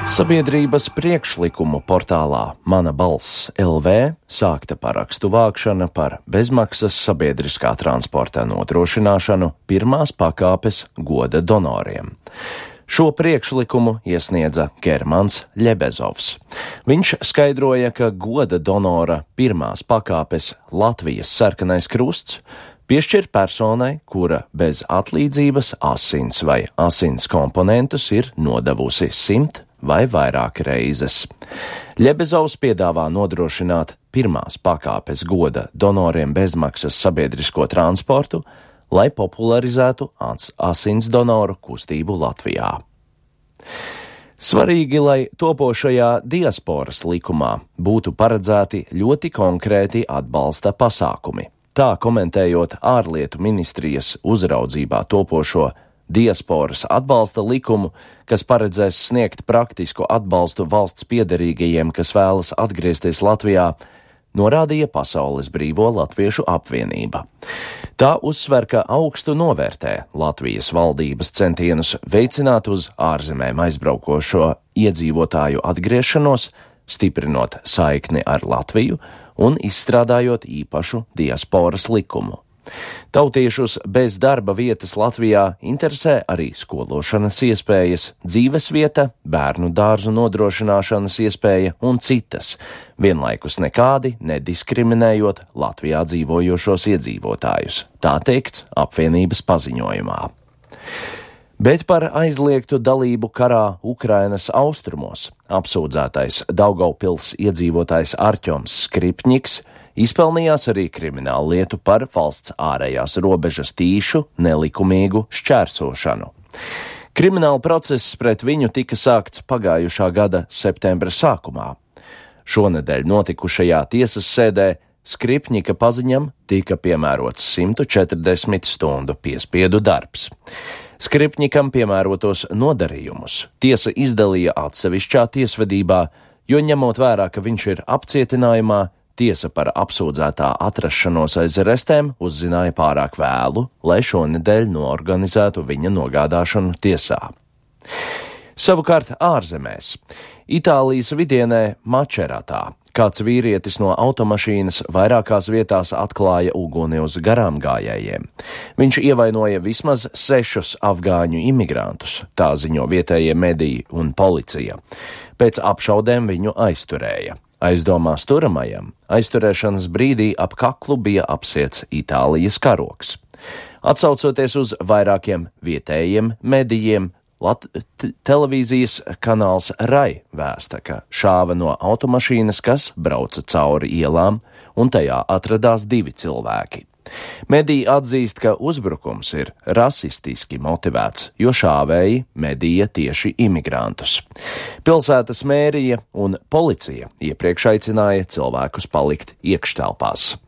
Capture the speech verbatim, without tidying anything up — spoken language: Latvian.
Sabiedrības priekšlikumu portālā Mana balss L V sākta parakstu vākšana par bezmaksas sabiedriskā transporta nodrošināšanu pirmās pakāpes goda donoriem. Šo priekšlikumu iesniedza Germans Ļebezovs. Viņš skaidroja, ka goda donora pirmās pakāpes Latvijas sarkanais krusts piešķir personai, kura bez atlīdzības asins vai asins komponentus ir nodevusi simt vai vairāk reizes. Ļebezovs piedāvā nodrošināt pirmās pakāpes goda donoriem bezmaksas sabiedrisko transportu, lai popularizētu asins donoru kustību Latvijā. Svarīgi, lai topošajā diasporas likumā būtu paredzēti ļoti konkrēti atbalsta pasākumi. Tā komentējot ārlietu ministrijas uzraudzībā topošo diasporas atbalsta likumu, kas paredzēs sniegt praktisku atbalstu valsts piederīgajiem, kas vēlas atgriezties Latvijā, norādīja Pasaules Brīvo Latviešu apvienība. Tā uzsver, ka augstu novērtē Latvijas valdības centienus veicināt uz ārzemēm aizbraukošo iedzīvotāju atgriešanos, stiprinot saikni ar Latviju un izstrādājot īpašu diasporas likumu. Tautiešus bez darba vietas Latvijā interesē arī skološanas iespējas, dzīvesvieta, bērnu dārzu nodrošināšanas iespēja un citas, vienlaikus nekādi nediskriminējot Latvijā dzīvojošos iedzīvotājus, tā teikts apvienības paziņojumā. Bet par aizliegtu dalību karā Ukrainas austrumos apsūdzētais Daugavpils iedzīvotājs Arķoms Skripņiks izpelnījās arī kriminālu lietu par valsts ārējās robežas tīšu nelikumīgu šķērsošanu. Krimināla process pret viņu tika sākts pagājušā gada septembra sākumā. Šonedēļ notikušajā tiesas sēdē Skripņika paziņam tika piemērots simt četrdesmit stundu piespiedu darbs. Skripņikam piemērotos nodarījumus tiesa izdalīja atsevišķā tiesvedībā, jo ņemot vērā, ka viņš ir apcietinājumā, tiesa par apsūdzētā atrašanos aiz arestēm uzzināja pārāk vēlu, lai šonedēļ noorganizētu viņa nogādāšanu tiesā. Savukārt ārzemēs. Itālijas vidienē Mačeratā kāds vīrietis no automašīnas vairākās vietās atklāja uguni uz garām gājējiem. Viņš ievainoja vismaz sešus afgāņu imigrantus, tā ziņo vietējie mediji un policija. Pēc apšaudēm viņu aizturēja. Aizdomās turamajam aizturēšanas brīdī ap kaklu bija apsiets Itālijas karogs. Atsaucoties uz vairākiem vietējiem medijiem, Lat- t- televīzijas kanāls Rai vēsta, ka šāva no automašīnas, kas brauca cauri ielām, un tajā atradās divi cilvēki. Mediji atzīst, ka uzbrukums ir rasistiski motivēts, jo šāvēji medīja tieši imigrantus. Pilsētas mērija un policija iepriekš aicināja cilvēkus palikt iekštelpās.